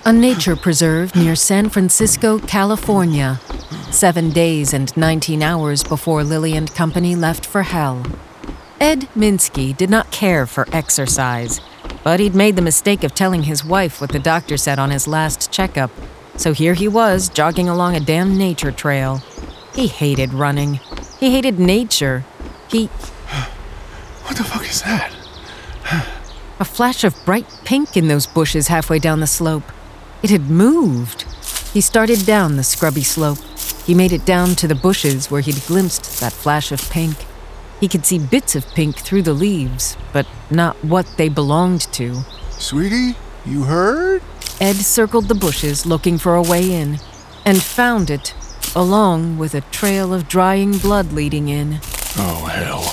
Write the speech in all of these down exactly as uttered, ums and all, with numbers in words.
A nature preserve near San Francisco, California, seven days and nineteen hours before Lily and company left for hell. Ed Minsky did not care for exercise, but he'd made the mistake of telling his wife what the doctor said on his last checkup, so here he was jogging along a damn nature trail. He hated running. He hated nature. He... What the fuck is that? A flash of bright pink in those bushes halfway down the slope. It had moved. He started down the scrubby slope. He made it down to the bushes where he'd glimpsed that flash of pink. He could see bits of pink through the leaves, but not what they belonged to. Sweetie, you heard? Ed circled the bushes looking for a way in, and found it, along with a trail of drying blood leading in. Oh, hell.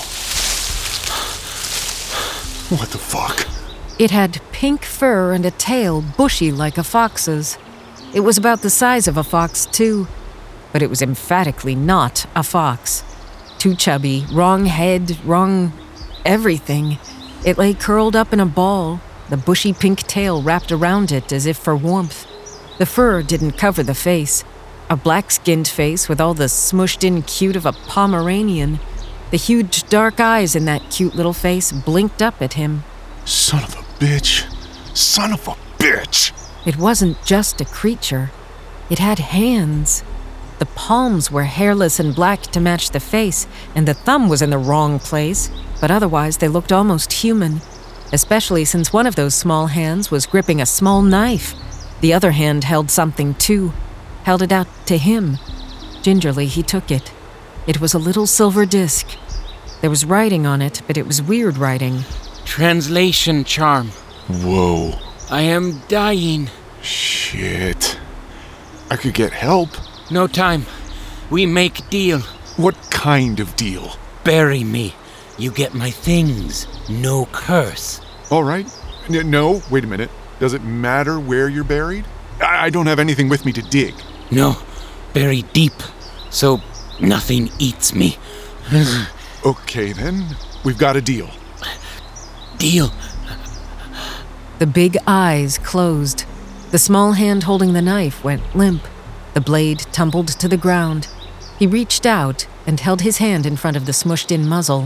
What the fuck? It had pink fur and a tail bushy like a fox's. It was about the size of a fox, too, but it was emphatically not a fox. Too chubby, wrong head, wrong everything. It lay curled up in a ball, the bushy pink tail wrapped around it as if for warmth. The fur didn't cover the face. A black-skinned face with all the smushed-in cute of a Pomeranian. The huge dark eyes in that cute little face blinked up at him. Son of a bitch. Son of a bitch! It wasn't just a creature. It had hands. The palms were hairless and black to match the face, and the thumb was in the wrong place, but otherwise they looked almost human, especially since one of those small hands was gripping a small knife. The other hand held something too, held it out to him. Gingerly, he took it. It was a little silver disc. There was writing on it, but it was weird writing. Translation charm. Whoa. I am dying. Shit. I could get help. No time. We make deal. What kind of deal? Bury me. You get my things. No curse. All right. N- no, wait a minute. Does it matter where you're buried? I-, I don't have anything with me to dig. No. Bury deep, so nothing eats me. Okay, then. We've got a deal. Deal. The big eyes closed. The small hand holding the knife went limp. The blade tumbled to the ground. He reached out and held his hand in front of the smushed-in muzzle.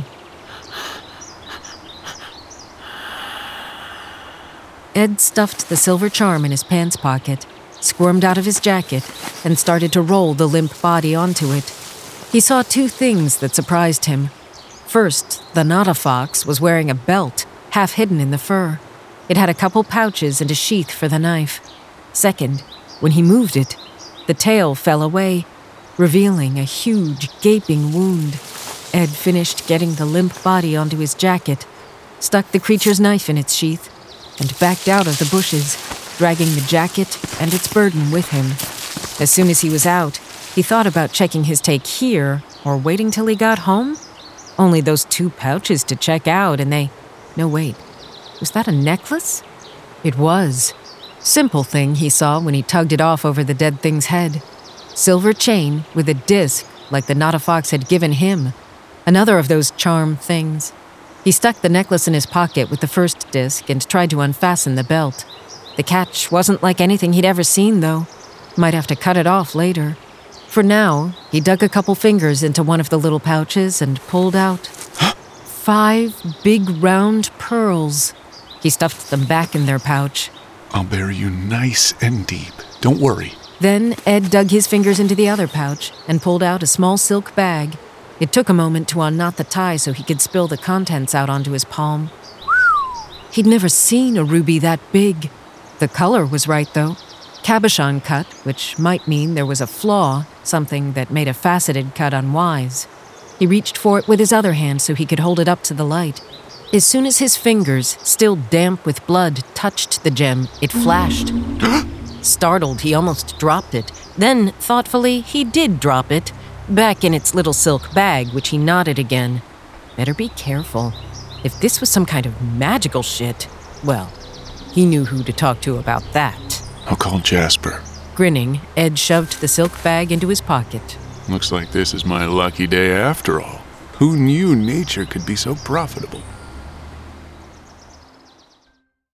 Ed stuffed the silver charm in his pants pocket, squirmed out of his jacket, and started to roll the limp body onto it. He saw two things that surprised him. First, the not-a-fox was wearing a belt, half hidden in the fur. It had a couple pouches and a sheath for the knife. Second, when he moved it, the tail fell away, revealing a huge, gaping wound. Ed finished getting the limp body onto his jacket, stuck the creature's knife in its sheath, and backed out of the bushes, dragging the jacket and its burden with him. As soon as he was out, he thought about checking his take here or waiting till he got home. Only those two pouches to check out, and they... No, wait. Was that a necklace? It was. Simple thing he saw when he tugged it off over the dead thing's head. Silver chain with a disc like the not-a-fox had given him. Another of those charm things. He stuck the necklace in his pocket with the first disc and tried to unfasten the belt. The catch wasn't like anything he'd ever seen, though. Might have to cut it off later. For now, he dug a couple fingers into one of the little pouches and pulled out five big round pearls. He stuffed them back in their pouch. I'll bury you nice and deep. Don't worry. Then Ed dug his fingers into the other pouch and pulled out a small silk bag. It took a moment to unknot the tie so he could spill the contents out onto his palm. He'd never seen a ruby that big. The color was right, though. Cabochon cut, which might mean there was a flaw, something that made a faceted cut unwise. He reached for it with his other hand so he could hold it up to the light. As soon as his fingers, still damp with blood, touched the gem, it flashed. Startled, he almost dropped it. Then, thoughtfully, he did drop it, back in its little silk bag, which he knotted again. Better be careful. If this was some kind of magical shit, well, he knew who to talk to about that. I'll call Jasper. Grinning, Ed shoved the silk bag into his pocket. Looks like this is my lucky day after all. Who knew nature could be so profitable?